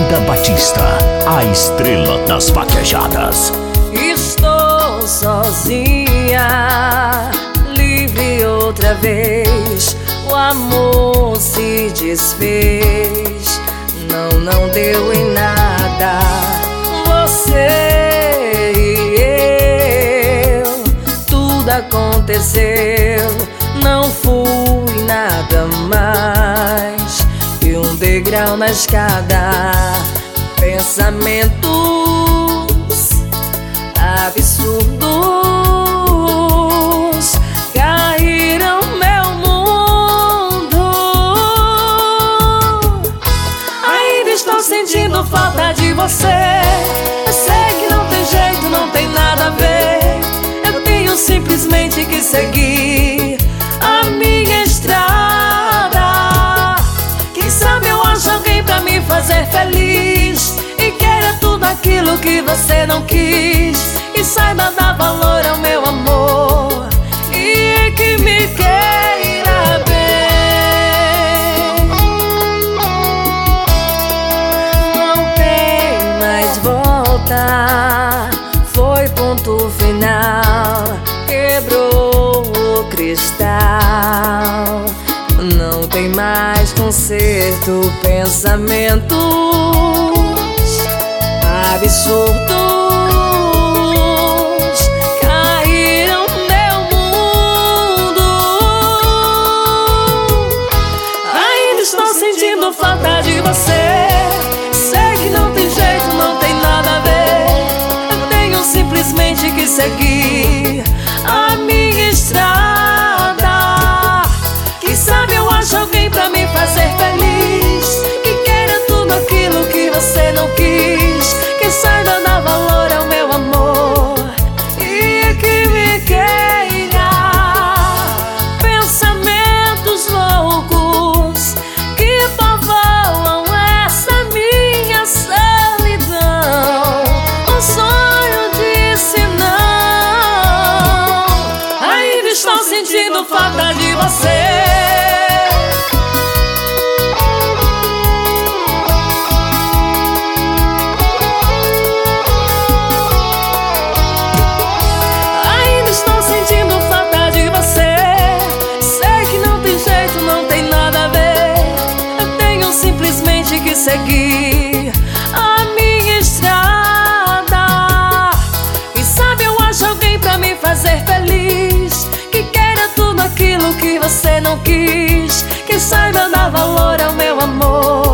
Cida Batista, a estrela das vaquejadas. Estou sozinha, livre outra vez. O amor se desfez, não deu em nada. Você e eu, tudo aconteceu. Não fui nada mais que um degrau na escada. Pensamentos absurdos caíram meu mundo. Ainda estou sentindo falta de você. Eu sei que não tem jeito, não tem nada a ver. Eu tenho simplesmente que seguir a minha estrada. Quem sabe eu acho alguém pra me fazer feliz e queira tudo aquilo que você não quis, e saiba dar valor ao meu amor e que me queira bem. Não tem mais volta, foi ponto final, quebrou o cristal. Não tem mais conserto. Pensamentos absurdos caíram meu mundo. Ainda estou sentindo falta de você. Sei que não tem jeito, não tem nada a ver. Eu tenho simplesmente que seguir a minha estrada. Quem sabe eu acho alguém pra me fazer feliz, que queira tudo aquilo que você não quis, que saiba dar valor ao meu amor e que me queira. Pensamentos loucos que povoam essa minha solidão. Um sonho disse não. Ainda estou sentindo falta de você. Que seguir a minha estrada. E sabe eu acho alguém pra me fazer feliz, que queira tudo aquilo que você não quis, que saiba dar valor ao meu amor